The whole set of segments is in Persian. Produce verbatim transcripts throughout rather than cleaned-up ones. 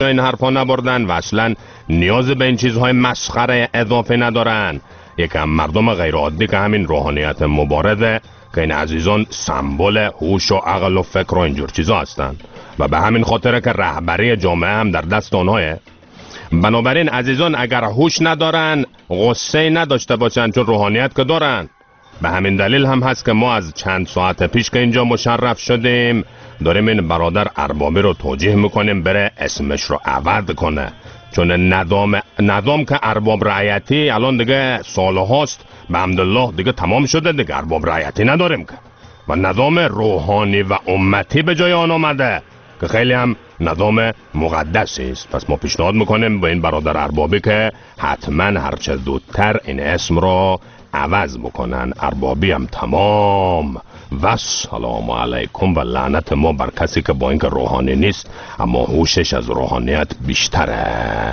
این حرفا نبردن و اصلا نیاز به این چیزهای مسخره اضافه ندارن. یکم مردم غیر عادی که همین روحانیت مبارزه که این عزیزان سمبل هوش و عقل و فکر و اینجور چیزا هستن و به همین خاطره که رهبری جامعه هم در دست اونهایه. بنابراین عزیزان اگر هوش ندارن غصه نداشته باشن، چون روحانیت که دارن. به همین دلیل هم هست که ما از چند ساعت پیش که اینجا مشرف شدیم داریم این برادر اربابی رو توجیه میکنیم بره اسمش رو عوض کنه، چون نظام نظام که ارباب رعیتی الان دیگه سالهاست به حمدالله دیگه تمام شده، دیگه ارباب رعیتی نداریم که و نظام روحانی و امتی به جای آن آمده که خیلی هم نظام مقدسی است. پس ما پیشنهاد میکنیم به این برادر اربابی که حتما هرچه زودتر این اسم رو عوض بکنن. اربابی هم تمام و سلام علیکم و لعنت ما بر کسی که با اینکه روحانی نیست اما هوشش از روحانیت بیشتره.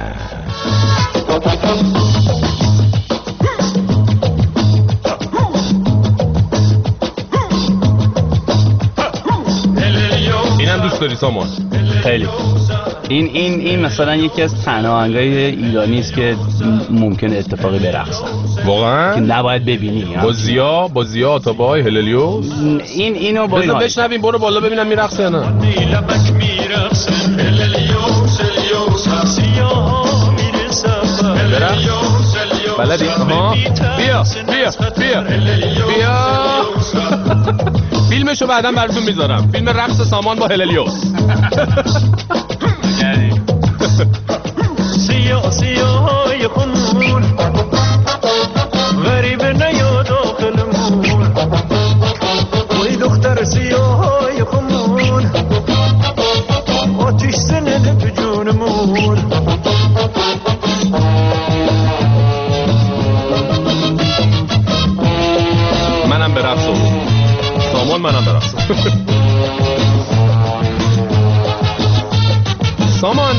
اینم دوست داری سامان؟ خیلی. این این این مثلا یکی از تنها آهنگای ایرانی است که ممکنه اتفاقی برقصن. واقعا؟ که نباید ببینی. با زیا با زیا آتابای هللیوس. این اینو با اینا بشنویم، برو بالا ببینم میرقصه یا نه. بلدی؟ ها بیا بیا بیا بیا فیلمشو بعداً براتون میذارم، فیلم رقص سامان با هللیوس. سیاه سیاه خون غریب نیا داخلمون وی دختر سیاه خون آتیش زنده تو جونمون. منم برقصم سامان، منم برقصم. سامان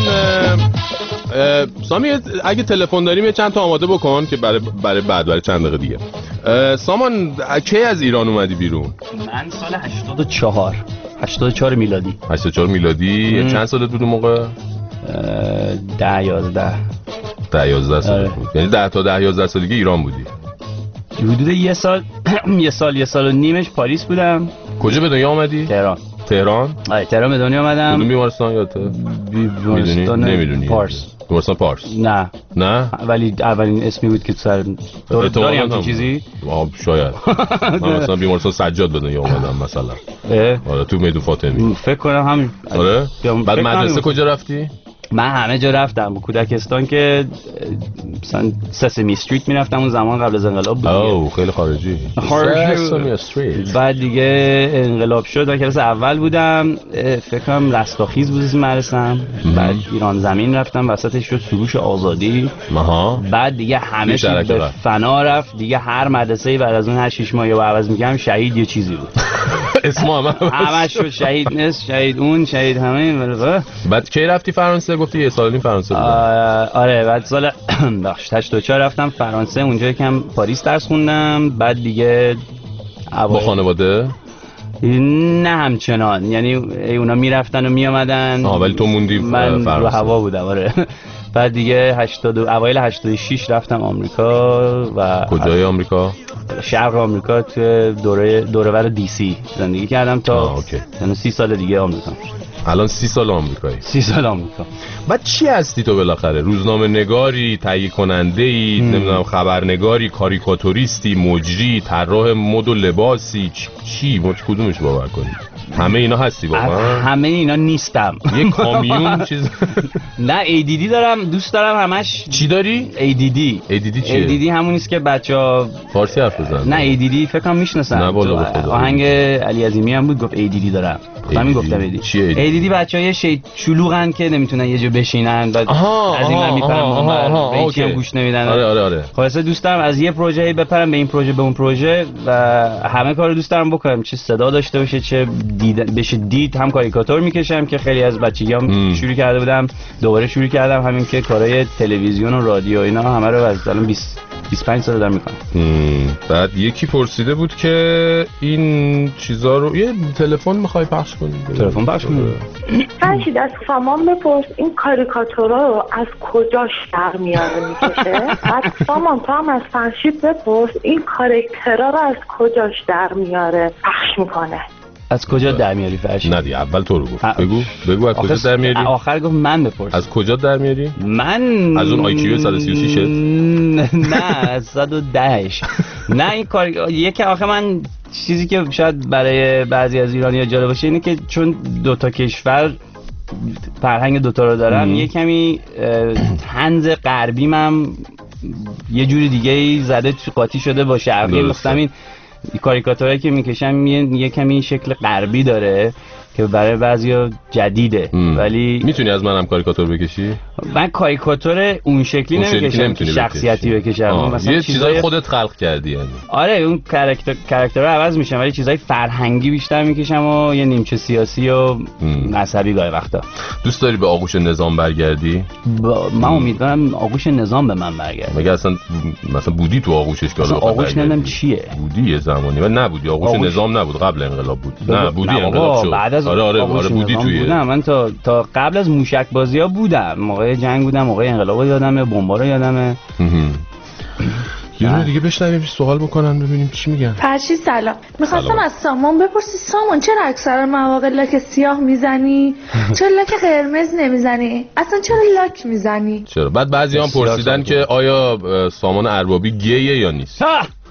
سامی اگه تلفن داریم یه چند تا آماده بکن که برای برای بعد برای چند دقیقه دیگه. سامان کی از ایران اومدی بیرون؟ من سال هشتاد و چهار هشتاد و چهار میلادی. هشتاد و چهار میلادی. چند سالت بود اون موقع؟ ده یازده ده یازده سال بود. یعنی ده تا ده یازده سالگی ایران بودی؟ حدود یه سال یه سال یه سال و نیمش پاریس بودم. کجا به دنیا آمدی؟ تهران. تهران؟ آره تهران به دنیا آمدم. کدوم بیمارستان یادته؟ بیمارستان نمیدونی؟ پارس. بیمارستان پارس؟ نه نه؟ ولی اولین اسمی بود که سر داری هم چیزی؟ آه شاید. من مثلا بیمارستان سجاد به دنیا اومدم مثلا. آره تو میدون فاطمی. فکر کنم همین. آره؟ بعد مدرسه کجا رفتی؟ من همه جا رفتم. کودکستان که مثلا سسمی استریت میرفتم اون زمان قبل از انقلاب بود. اوه خیلی خارجی. سسمی استریت. بعد دیگه انقلاب شد و کلاس اول بودم، فکر کنم رستاخیز بود اسم مدرسه‌ام. بعد ایران زمین رفتم، وسطش شد سروش آزادی. آها. بعد دیگه همه چی به فنا رفت. دیگه هر مدرسه‌ای بعد از اون هشت شش ماه یا عوض می‌کردم شهید یه چیزی بود. اسم همه همش شد شهید نس شهید اون شهید همه. بعد کی رفتی فرانسه؟ گفتی یه سال نیم فرانسه بودم. آره بعد سال بخش هشتاد و چهار رفتم فرانسه، اونجا یکم پاریس درس خوندم. بعد دیگه با خانواده؟ نه همچنان، یعنی اونا میرفتن و میامدن. آه ولی تو موندی من فرانسه. رو هوا بودم. آره بعد دیگه هشتاد اوایل هشتاد و شش رفتم آمریکا. و کجای آمریکا؟ شرق آمریکا، تو دوره دوره‌ور دی سی زندگی کردم تا یعنی سی سال دیگه آمریکا. الان سی سال آمریکایی. سی سال آمریکا. بعد چی هستی تو بالاخره؟ روزنامه نگاری، تهیه کننده ای، نمیدونم خبرنگاری، کاریکاتوریستی، مجری، طراح مد و لباسی، چی؟ ما کدومش باور کنی؟ همه اینا هستی واقعا؟ همه اینا نیستم. یه کامیون چیز. نه ای دی دی دارم، دوست دارم همش. چی داری؟ ای دی دی. ای دی دی چیه؟ ای دی دی همون است که بچه‌ها فارسی حرف بزنن. نه ای دی دی فکر کنم میشناسن. نه والا به خدا. آهنگ علی عظیمی هم بود گفت ای دی دی دارم. همین گفتم ای دی دی. چیه ای دی دی؟ ای دی دی بچه‌ها شی شلوغن که نمیتونن یه جا بشینن، بعد از این میپرن اونور، به هیچ هم گوش نمیدن. آره آره آره. خلاص دوست دارم از یه پروژه بپرم به این پروژه به اون پروژه و همه کارو دوست دارم بکنم، چه صدا داشته باشه چه دید بشه دید. هم کاریکاتور میکشم که خیلی از بچگیام شروع کرده بودم، دوباره شروع کردم همین که کارهای تلویزیون و رادیو اینا همه رو از الان بیست بیست و پنج سال دارم میکنم. بعد یکی پرسیده بود که این چیزا رو یه تلفن میخوای پخش کنی؟ تلفن پخش کنی؟ فرشید از سامان بپرس این کاریکاتورا رو از کجاش در میاره میکشه. بعد سامان تو هم از فرشید بپرس این کاراکترها رو از کجاش در میاره پخش میکنه. از کجا در میاری فرشید؟ نه دیگه اول تو رو گفت. بگو بگو از کجا در میاری؟ آخر گفت من بپرس. از کجا در میاری؟ من از اون آی کیو صد و سی و شش نه از صد و ده. نه این کار یکی آخه من چیزی که شاید برای بعضی از ایرانی‌ها جالب باشه اینه که چون دو تا کشور فرهنگ دوتا رو دارم یه کمی طنز غربیم هم یه جوری دیگه ای زده قاطی شده با شرقی. مثلا این کاریکاتورایی که میکشم یه کمی شکل غربی داره که برای بعضیا جدیده. ام. ولی میتونی از منم کاریکاتور بکشی؟ من کاریکاتور اون شکلی نمیکشم که شخصیتی بکشم. مثلا یه چیزای خودت خلق کردی یعنی. آره اون کاراکتر کاراکترها عوض میشن ولی چیزای فرهنگی بیشتر میکشم و یه نیمچه سیاسی و مذهبی گاهی وقتا. دوست داری به آغوش نظام برگردی؟ با... من امیدوارم آغوش نظام به من برگرده. مگه اصلا مثلا بودی تو آغوشش که آغوش نمیدونم چیه. بودی یه زمانی ولی نبودی. آغوش, آغوش نظام نبود قبل انقلاب بود. نه بودی انقلاب شد. بعد از آره آره آره بودی توی. بودم. من تا تا قبل از موشک بازی‌ها بودم. موقع جنگ بودم، موقع انقلاب یادمه، بمبا رو یادمه. یه رو دیگه بشنویم سوال بکنن ببینیم چی میگن. فرشید سلام. می‌خواستم از سامان بپرسی سامان چرا اکثر مواقع لاک سیاه میزنی؟ چرا لاک قرمز نمیزنی؟ اصلا چرا لاک میزنی؟ چرا؟ بعد بعضی هم پرسیدن که آیا سامان اربابی گیه یا نیست؟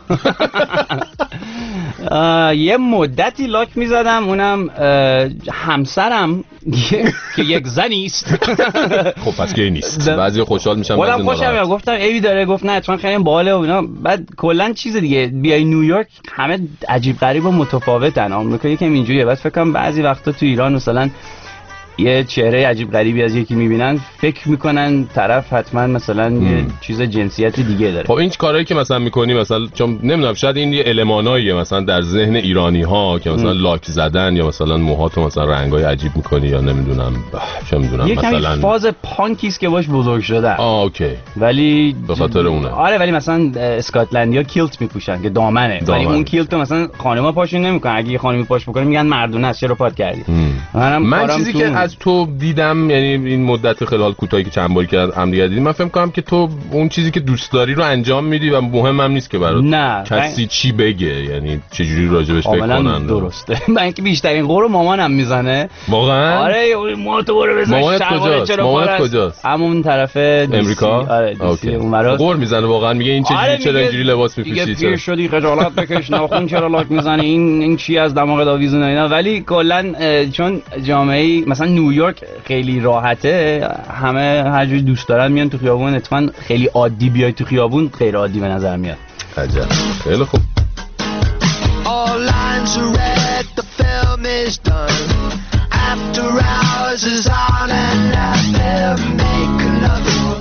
یه مدتی لاک میزدم اونم همسرم که یک زنی است. خب پس گی نیست. بعضی خوشحال میشن بعضی ناراحت. خودم خوشم گفتم ایوی داره گفت نه اتفاقا خیلی باحاله و اینا. بعد کلا چیز دیگه بیای نیویورک همه عجیب غریب و متفاوتن. آمریکا یکم اینجوریه. بعد فکر کنم بعضی وقتا تو ایران مثلا یه چهره عجیب غریبی از یکی میبینن فکر میکنن طرف حتما مثلا م. یه چیز جنسیت دیگه داره. خب این کارهایی که مثلا میکنی مثلا چون نمیدونم شاید این یه الماناییه مثلا در ذهن ایرانی ها که مثلا م. لاک زدن یا مثلا موهاتو مثلا رنگای عجیب میکنی یا نمیدونم چه میدونم مثلا یه فاز پانکی است که باش بزرگ شده. آه اوکی. ولی به خاطر اونه. آره ولی مثلا اسکاتلندیا کیلت میپوشن که دامنه. دامن. ولی اون کیلت مثلا خانم‌ها پاشون نمیکنن. اگه یه خانمی پاش بکنه میگن مردونه است چرا پات کردی. منم من چیزی که از تو دیدم یعنی این مدت خیلی کوتاهی که چند باری که هم دیگه دیدیم من فهم کنم که تو اون چیزی که دوست داری رو انجام میدی و مهم هم نیست که برات نه کسی من... چی بگه یعنی چه جوری راجبش فکر کنن. درسته. من که بیشترین قرو مامانم میزنه. واقعا؟ آره ما تو برو بزن. مامانت کجاست؟ مامانت کجاست؟ همون طرف امریکا. آره دیسی اونورا. قر میزنه واقعا میگه این چه جوری آره چرا اینجوری لباس میپوشی؟ دیگه پیر شدی خجالت بکش ناخن چرا لاک میزنه این این چی از دماغ داویزون اینا. ولی کلا چون جامعه مثلا نیویورک خیلی راحته همه هر جوری دوست دارن میان تو خیابون. اتفاقا خیلی عادی بیای تو خیابون غیر عادی به نظر میاد. عجب. خیلی خوب. All lines are read, the film is done. After hours is on and I better make another one.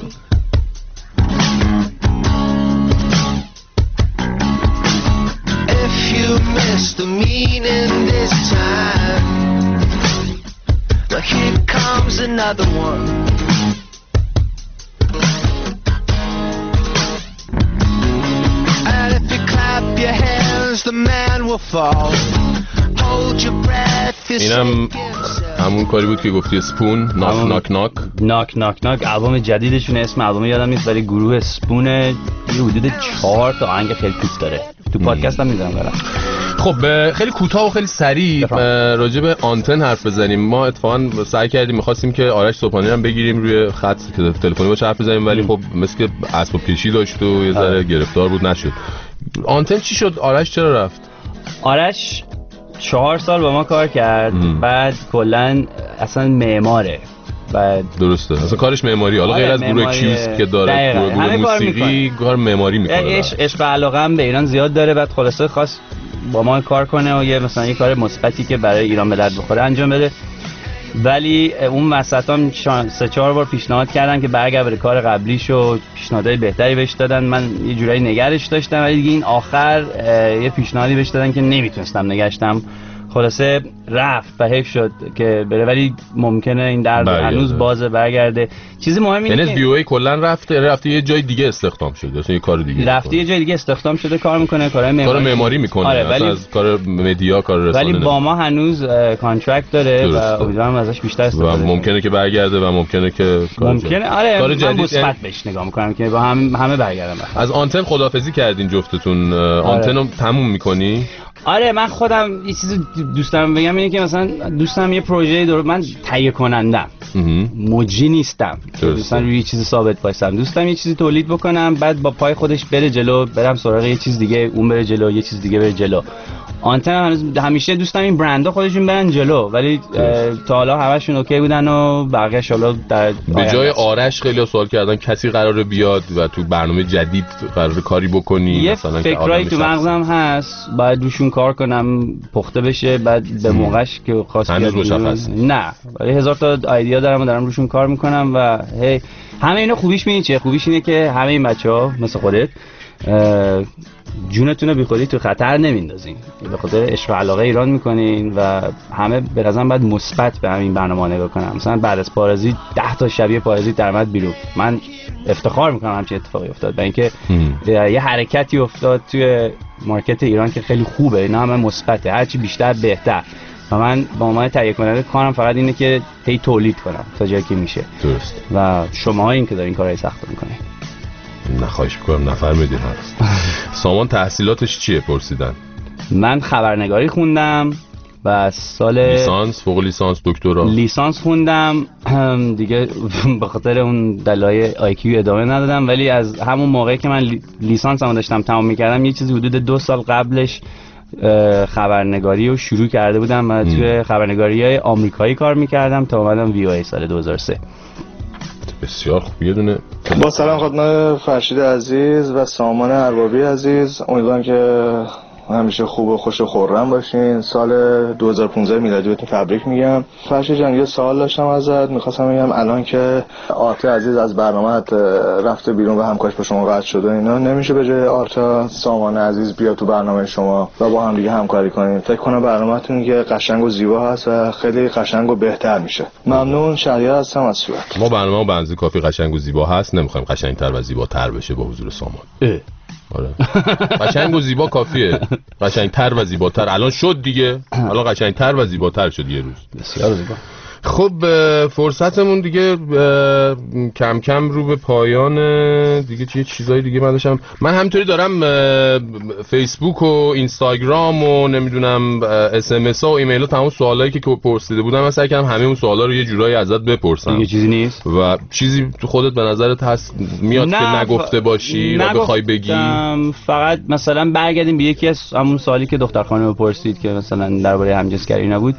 If you miss the meaning this time, now here comes another one. And if you clap your hands, the man will fall. Hold your breath. اینم همون کاری بود که گفتی اسپون. ناک ناک ناک ناک ناک ناک البوم جدیدشونه. اسم البوم یادم نیست ولی گروه اسپون یه حدود چهار تا آهنگ خیلی توپ داره. تو پادکست هم میذارم برام. خب خیلی کوتاه و خیلی سریع راجع به آنتن حرف بزنیم. ما اتفاقا سعی کردیم می‌خواستیم که آرش صبحانی هم بگیریم روی خط تلفنی باهاش حرف بزنیم ولی خب مثل که اسباب پیشی داشت و یه ذره گرفتار بود نشد. آنتن چی شد؟ آرش چرا رفت؟ آرش چهار سال با ما کار کرد. ام. بعد کلا اصلا معماره. بعد درسته اصلا کارش معماری. حالا غیر از گروه کیوس که داره گروه موسیقی کار معماری میکنه. عشق و علاقه هم به ایران زیاد داره. بعد خلاصه خواست با ما کار کنه و یه مثلا یه کار مثبتی که برای ایران به درد بخوره انجام بده. ولی اون وسطام سه چهار بار پیشنهاد کردن که برگرده به کار قبلیش و پیشنهادهای بهتری بهش دادن. من یه جورایی نگرش داشتم ولی دیگه این آخر یه پیشنهادی بهش دادن که نمیتونستم نگشتم خلاصه رفت و حیف شد که بره، ولی ممکنه این درد هنوز بازه برگرده. چیزی مهم اینه که بیوی کلا رفته رفته یه جای دیگه استخدام شده، اصلا یه کار دیگه رفته یه جای دیگه استخدام شده، کار میکنه، کارهای معماری کار معماری میکنه. آره، ولی از کار مدیا، کار رسانه، ولی با ما هنوز کانترکت داره و امیدوارم ازش بیشتر استفاده کنه و ممکنه که برگرده و ممکنه که ممکنه آره کار جدید مثبت بهش نگاه میکنم که با هم همه برگردن. از آنتن خدافظی کردین جفتتون. آنتن رو تموم میکنی؟ آره من خودم یه چیزی دوست دارم بگم اینه که مثلا دوستم یه پروژه درست، من تهیه کنندم، مجری نیستم، دوستم روی یه چیزی ثابت باشم، دوستم یه چیزی تولید بکنم بعد با پای خودش بره جلو، برم سراغ یه چیز دیگه، اون بره جلو، یه چیز دیگه بره جلو. آنتن هنوز همیشه دوستم این برندها خودشون برن جلو، ولی تا حالا همشون اوکی بودن و بقیه‌اش حالا در به جای آرش خیلی سوال کردن کسی قراره بیاد و تو برنامه جدید قراره کاری بکنی؟ مثلا فکرایی تو مغزم هست، باید روشون کار کنم، پخته بشه، بعد به موقعش که خاص هنوز مشخص نه، ولی هزار تا ایده دارم و دارم روشون کار میکنم و هی همه اینا خوبیش می‌بینی چیه؟ خوبیش اینه که همه این بچه‌ها مثل خودت جونتون رو بی خودی تو خطر نمیندازین، به خاطر عشق و علاقه ایران میکنین و همه به نظرم باید مثبت به همین برنامه نگاه کنن. مثلا بعد از پارازیت ده تا شبیه پارازیت درآمد بیرون، من افتخار میکنم همچین اتفاقی افتاد، برای اینکه یه حرکتی افتاد توی مارکت ایران که خیلی خوبه، اینا همه مثبته، هرچی بیشتر بهتر. و من با عنوان تهیه کننده کارم فقط اینه که هی تولید کنم تا جایی که میشه. درست. و شما این که دارین کارهای سخت میکنین. نخواهش میکنم نفرمایید. سامان تحصیلاتش چیه پرسیدن؟ من خبرنگاری خوندم و سال لیسانس، فوق لیسانس، دکترا. لیسانس خوندم دیگه به خاطر اون دلایل آی کیو ادامه ندادم، ولی از همون موقعی که من لیسانسمو داشتم تمام میکردم یه چیزی حدود دو سال قبلش خبرنگاری رو شروع کرده بودم و توی خبرنگاری‌های آمریکایی کار میکردم تا اومدم وی او ای سال دو هزار و سه. بسیار خوب. یه دونه با سلام خدمت فرشید عزیز و سامان اربابی عزیز، امیدوارم که همیشه خوب و خوش و خرم باشین. سال دو هزار و پانزده میلادی بهتون تبریک میگم. فرشید جان یه سوال داشتم ازت، میخواستم بگم الان که آرتا عزیز از برنامه رفته بیرون و همکارش با شما قطع شده، اینا نمیشه به جای آرتا سامان عزیز بیا تو برنامه شما و با هم دیگه همکاری کنیم؟ فکر کنم برنامه‌تون که قشنگ و زیبا هست و خیلی قشنگ و بهتر میشه. ممنون. شهریار هستم از سوئد. ما برنامه به اندازه کافی قشنگ و زیبا هست، نمیخوایم قشنگتر و زیباتر بشه با حضور سامان. اه. آره قشنگ و زیبا کافیه، قشنگتر و زیباتر الان شد دیگه، الان قشنگتر و زیباتر شد یه روز. بسیار زیبا. خب فرصتمون دیگه کم کم رو به پایان دیگه. چه چیزای دیگه من داشتم، من همینطوری دارم فیسبوک و اینستاگرام و نمیدونم اس ام اس ها و ایمیل ها تمام سوالایی که پرسیده بودم من سعی کردم همه اون سوالا رو یه جورایی ازت بپرسم. دیگه چیزی نیست و چیزی تو خودت به نظرت هست میاد که نگفته باشی و بخوای بگی؟ فقط مثلا برگردیم به یکی از همون سوالی که دختر خانم پرسید که مثلا درباره همجنسگری نبود.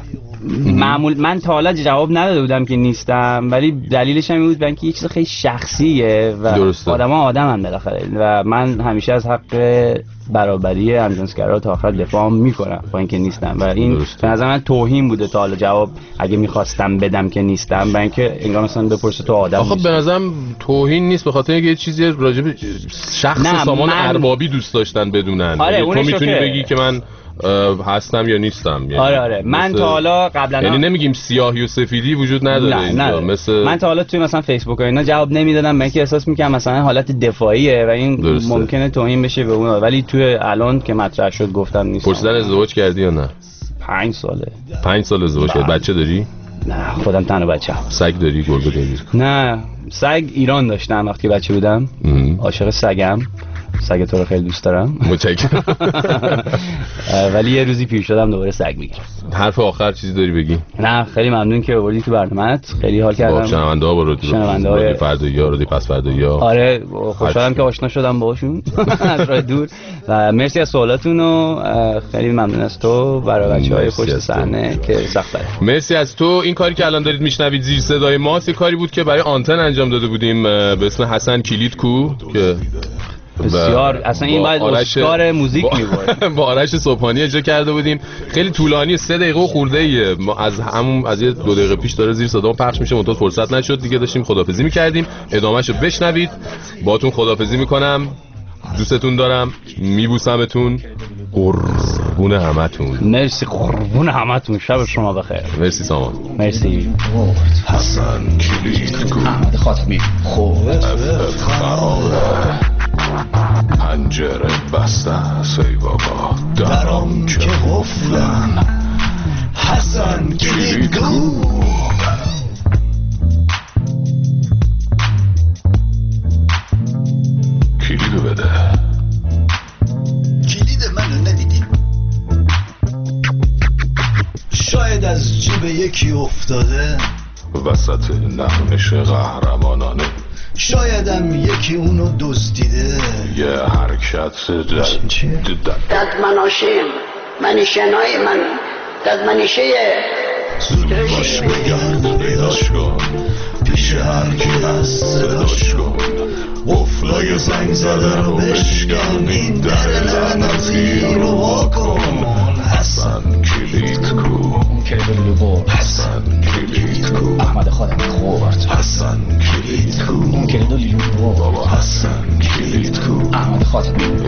معمول من تا حالا جواب نداده بودم که نیستم، ولی دلیلش هم این بود برای اینکه یه چیز خیلی شخصیه و آدما آدمن بالاخره و من همیشه از حق برابری همجنسگرا تا آخر دفاع میکنم با اینکه نیستم و این به نظر من توهین بوده تا حالا جواب اگه میخواستم بدم که نیستم، برای اینکه انگار مثلا بپرسه تو آدم. آخه به نظرم توهین نیست، به خاطر اینکه یه چیزی راجع به شخص سامان من... اربابی دوست داشتن بدونن. آره تو میتونی بگی که من هستم یا نیستم. یعنی آره آره من تا حالا قبلا یعنی نمیگیم سیاهی و سفیدی وجود نداره نه اینجا. نه. مثل من تا حالا توی مثلا فیسبوک و اینا جواب نمیدادم، من که احساس میکنم مثلا حالت دفاعیه و این درسته. ممکنه توهین بشه به اون، ولی توی الان که مطرح شد گفتم نیستم. پرسیدن ازدواج کردی یا نه؟ پنج ساله. پنج سال ازدواج کردی. بچه داری؟ نه خودم تنها بچه‌ام. سگ داری؟ گربه داری؟ نه سگ ایران داشتم وقتی بچه بودم. عاشق سگم. سگ تو رو خیلی دوست دارم. متشکرم. ولی یه روزی پیر شدم دوباره سگ میگیرم. حرف آخر چیزی داری بگی؟ نه خیلی ممنون که آوردی تو برنامه‌ات، خیلی حال کردم. با شنونده‌ها با رادیو فردایی ها رادیو پس فردایی ها. آره خوشحالم که آشنا شدم باهاشون از راه دور و مرسی از سوالاتون و خیلی ممنون از تو برای بچه‌های پشت صحنه که سخت داره. مرسی از تو. این کاری که الان دارید میشنوید زیر صدای ما یه کاری بود که برای آنتن انجام داده بودیم به اسم حسن کلیدکو که بسیار اصلا این باید اسکار موزیک می‌برد. با آرش صبحانی اجرا کرده بودیم. خیلی طولانی، سه دقیقه و خورده ما از همون از یه دو دقیقه پیش داره زیر صدا پخش میشه، منتها فرصت نشد دیگه، داشتیم خداحافظی می‌کردیم. ادامه‌شو بشنوید. باهاتون خداحافظی می‌کنم. دوستتون دارم. میبوسمتون. قربان. قربون همتون. مرسی قربون همتون. شب شما بخیر. مرسی سامان. مرسی. حسن کلید کو احمد خاتمی خورد خرابه پنجره بسته است ای بابا درام که قفلن حسن کلید کو کلیدو بده. کلید منو ندیدی؟ شاید از جیب یکی افتاده وسط نقمش قهرمانانه، شایدم یکی اونو دزدیده. یه حرکت داد مناشیم منیشنای من داد منیشه زود باش بگرد پیداش کن پیش هر کی هست صداش کن قفلای زنگ زده رو بشکن این در لعنتی رو واکن حسن کلید کو اون کلید رو برد حسن کلید کو احمد خاتمی خورد حسن کلید کو اون کلید رو برد بابا حسن کلید کو احمد خاتمی